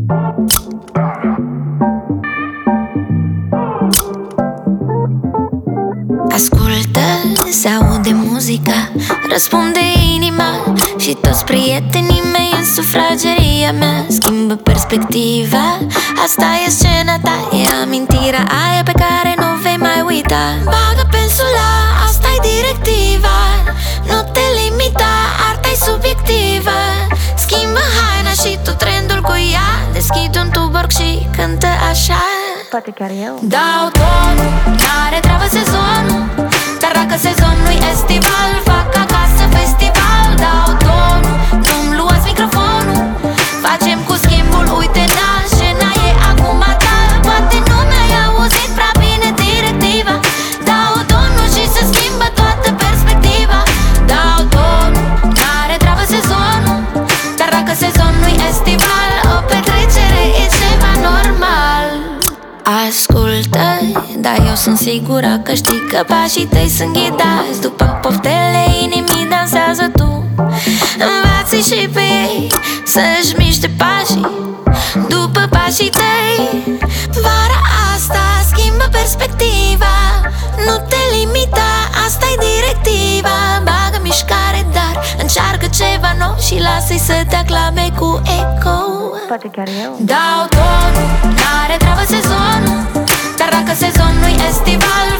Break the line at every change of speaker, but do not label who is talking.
Ascultă, se aude muzica, răspunde inima și toți prietenii mei în sufrageria mea. Schimbă perspectiva, asta e scena ta, e amintirea aia pe care nu vei mai uita. Bagă pensula, asta-i directiva, nu te limita, arta-i subiectivă. Schimbă haina și tu trendul cu ea, deschide un tuborg și cântă așa.
Poate chiar eu.
Dau tonul, n-are treabă sezonul, dar dacă sezon nu-i estival, fac acasă festival. Dau tonul, nu-mi luați microfonul, facem cu schimbul, uite, da, scena e acum a ta. Poate nu mi-ai auzit prea bine directiva. Dau tonul și se schimbă toată perspectiva. Dau tonul, n-are treabă sezonul, dar dacă sezon nu-i estival, o petrecere e ceva normal. Ascultă, dar eu sunt sigură că știi că pașii tăi sunt ghidați după poftele inimii, dansează tu. Învață-i și pe ei să-și miște pașii după pașii tăi. Vara asta schimbă perspectiva, nu te limita, asta-i directiva. Bagă mișcare, dar încearcă ceva nou și lasă-i să te aclame cu eco.
Poate chiar eu.
Dau tonul, n-are treabă sezonul, dar dacă sezon nu-i estival,